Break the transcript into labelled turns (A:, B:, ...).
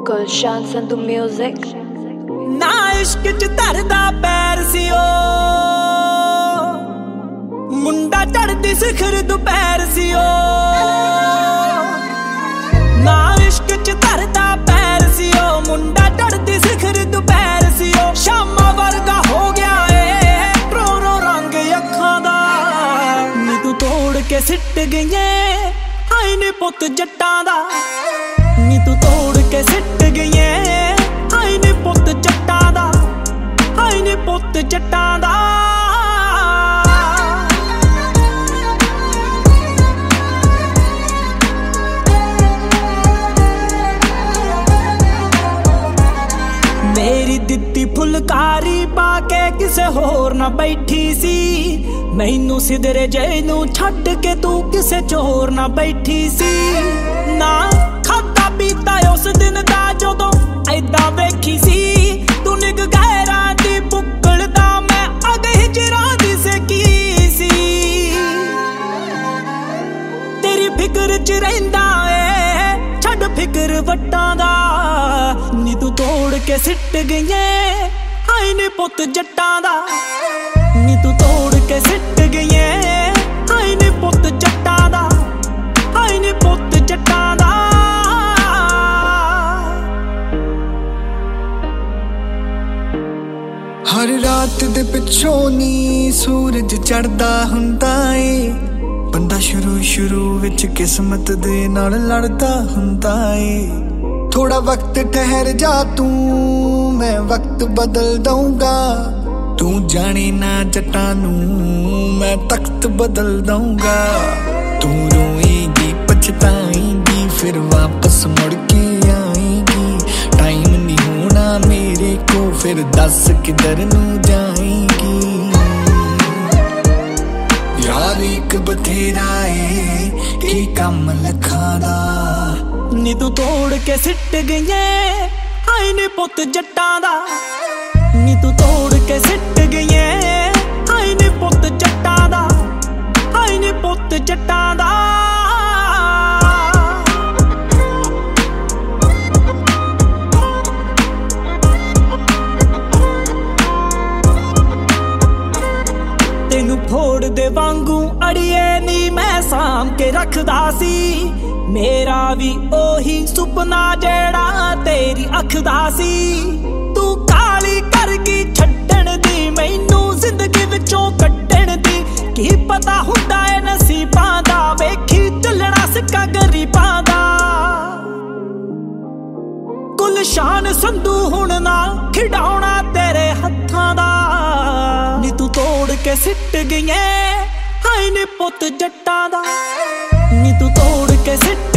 A: Gulshan Sandhu Music
B: ना इश्क च धरदा पैर सी ओ मुंडा चढ़दी सिखर दोपहर सी ओ ना इश्क च धरदा पैर सी ओ मुंडा चढ़दी सिखर दोपहर सी ओ शामा वर्गा हो गया ए रो रो रंग अखां दा नी तू तोड़ के सिट गई हाय नी पुत जट्टां दा नी तू तोड़ के सिट गई हाय नी पुत जट्टां दा हाय नी पुत जट्टां दा मेरी दित्ती फुलकारी पाके किसे होर ना बैठी सी मैनू सिदरे जैनू छड्ड के तू किसे चोर ना बैठी सी ना खाता पीता उस दिन दा जदों ऐदा वेखी सी तू निग गैरां दी बुक्कलदा मैं अग हिजरां दी सकी सी तेरी फिकर च रहिंदा ए छड्ड फिकर वट्टां दा नी तू तोड़ के सिट गई हाय नी पुत जट्टां दा नी तू तोड़ के सिट गई हाय नी पुत जट्टां दा हाय नी पुत जट्टां दा
C: हर रात दे पिछों नी सूरज चढ़दा हुंदा ए बंदा शुरू विच किस्मत दे नाल लड़दा हुंदा ए थोड़ा वक्त ठहर जा तू मैं वक्त बदल दूंगा तू जाने ना जट्टां नू मैं तख्त बदल दूंगा तू रोएगी पछताएगी फिर वापस मुड़ के आएगी टाइम नहीं होना मेरे को फिर दस किधर नू जाएगी यार एक बथेरा है की कम लखा दा
B: नी तू तोड़ के सिट गई हाय नी पुत जट्टां दा नी तू तोड़ के सिट गई हाय नी पुत जट्टां दा हाय नी पुत जट्टां दा तेनू फोड़ दे वांगू अड़िए नी मैं साम के रखदा सी मेरा भी ओही सुपना जेड़ा तेरी अख दा सी तू काली करगी छड्डण दी मैनू जिंदगी विचों कड्डण दी की पता हुंदा ए नसीबां दा वेखी चलना सिक्का गरीबां दा गुलशान संधू हुण ना खिडौना तेरे हत्थां दा नी तू तोड़ के सिट गई हाय नी पुत जट्टां दा नी तू तोड़ के सिट